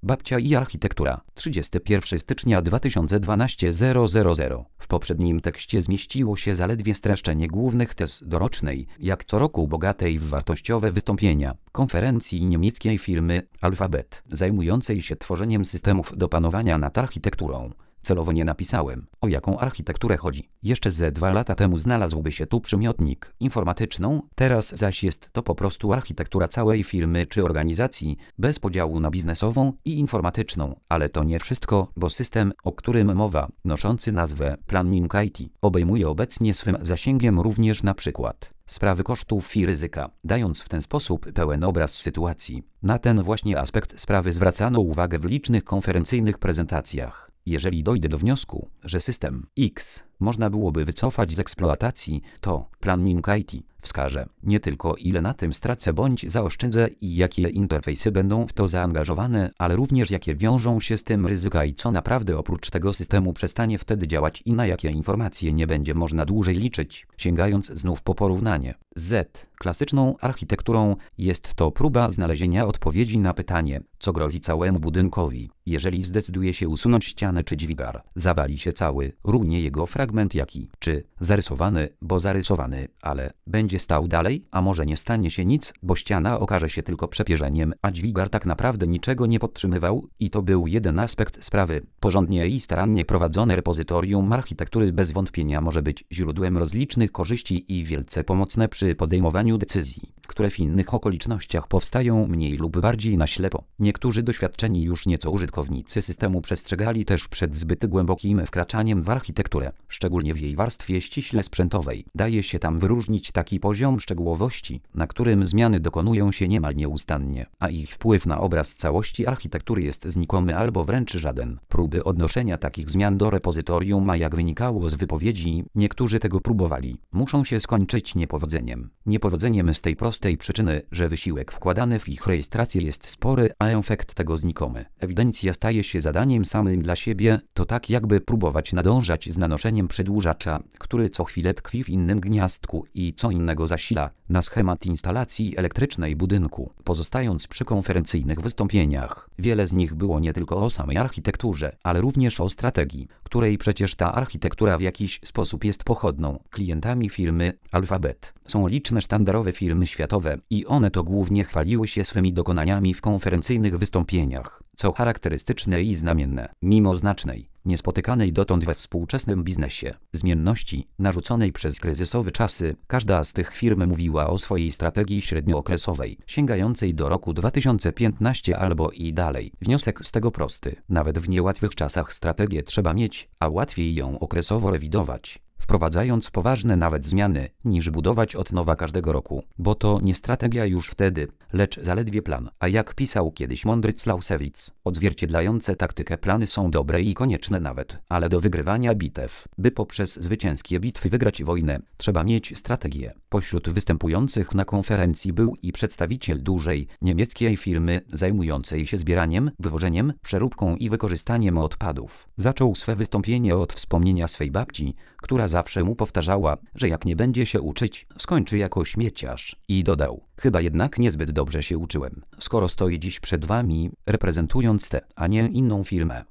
Babcia i architektura. 31 stycznia 2012 000. W poprzednim tekście zmieściło się zaledwie streszczenie głównych tez dorocznej, jak co roku bogatej w wartościowe wystąpienia, konferencji niemieckiej firmy Alphabet, zajmującej się tworzeniem systemów do panowania nad architekturą. Celowo nie napisałem, o jaką architekturę chodzi. Jeszcze ze 2 lata temu znalazłby się tu przymiotnik informatyczną, teraz zaś jest to po prostu architektura całej firmy czy organizacji, bez podziału na biznesową i informatyczną. Ale to nie wszystko, bo system, o którym mowa, noszący nazwę Planning IT, obejmuje obecnie swym zasięgiem również na przykład sprawy kosztów i ryzyka, dając w ten sposób pełen obraz sytuacji. Na ten właśnie aspekt sprawy zwracano uwagę w licznych konferencyjnych prezentacjach. Jeżeli dojdę do wniosku, że system X można byłoby wycofać z eksploatacji, to Planning IT wskaże nie tylko ile na tym stracę bądź zaoszczędzę i jakie interfejsy będą w to zaangażowane, ale również jakie wiążą się z tym ryzyka i co naprawdę oprócz tego systemu przestanie wtedy działać i na jakie informacje nie będzie można dłużej liczyć, sięgając znów po porównanie. Z klasyczną architekturą jest to próba znalezienia odpowiedzi na pytanie, co grozi całemu budynkowi, jeżeli zdecyduje się usunąć ścianę czy dźwigar. Zawali się cały, runie jego fragment jaki, czy zarysowany, bo zarysowany, ale będzie stał dalej, a może nie stanie się nic, bo ściana okaże się tylko przepierzeniem, a dźwigar tak naprawdę niczego nie podtrzymywał i to był jeden aspekt sprawy. Porządnie i starannie prowadzone repozytorium architektury bez wątpienia może być źródłem rozlicznych korzyści i wielce pomocne przy podejmowaniu decyzji, które w innych okolicznościach powstają mniej lub bardziej na ślepo. Niektórzy doświadczeni już nieco użytkownicy systemu przestrzegali też przed zbyt głębokim wkraczaniem w architekturę, szczególnie w jej warstwie ściśle sprzętowej. Daje się tam wyróżnić taki poziom szczegółowości, na którym zmiany dokonują się niemal nieustannie, a ich wpływ na obraz całości architektury jest znikomy albo wręcz żaden. Próby odnoszenia takich zmian do repozytorium, a jak wynikało z wypowiedzi, niektórzy tego próbowali, muszą się skończyć niepowodzeniem. Niepowodzeniem z tej prostej przyczyny, że wysiłek wkładany w ich rejestrację jest spory, a efekt tego znikomy. Ewidencja staje się zadaniem samym dla siebie, to tak jakby próbować nadążać z nanoszeniem przedłużacza, który co chwilę tkwi w innym gniazdku i co innego zasila, na schemat instalacji elektrycznej budynku. Pozostając przy konferencyjnych wystąpieniach, wiele z nich było nie tylko o samej architekturze, ale również o strategii, której przecież ta architektura w jakiś sposób jest pochodną. Klientami firmy Alphabet są liczne sztandarowe firmy światowe i one to głównie chwaliły się swymi dokonaniami w konferencyjnych wystąpieniach, co charakterystyczne i znamienne, mimo znacznej, niespotykanej dotąd we współczesnym biznesie zmienności narzuconej przez kryzysowe czasy, każda z tych firm mówiła o swojej strategii średniookresowej, sięgającej do roku 2015 albo i dalej. Wniosek z tego prosty. Nawet w niełatwych czasach strategię trzeba mieć, a łatwiej ją okresowo rewidować, wprowadzając poważne nawet zmiany, niż budować od nowa każdego roku, bo to nie strategia już wtedy, lecz zaledwie plan. A jak pisał kiedyś mądry Clausewitz, odzwierciedlające taktykę plany są dobre i konieczne nawet, ale do wygrywania bitew, by poprzez zwycięskie bitwy wygrać wojnę, trzeba mieć strategię. Pośród występujących na konferencji był i przedstawiciel dużej niemieckiej firmy zajmującej się zbieraniem, wywożeniem, przeróbką i wykorzystaniem odpadów. Zaczął swe wystąpienie od wspomnienia swej babci, która zawsze mu powtarzała, że jak nie będzie się uczyć, skończy jako śmieciarz. I dodał, chyba jednak niezbyt dobrze się uczyłem, skoro stoję dziś przed wami, reprezentując tę, a nie inną firmę.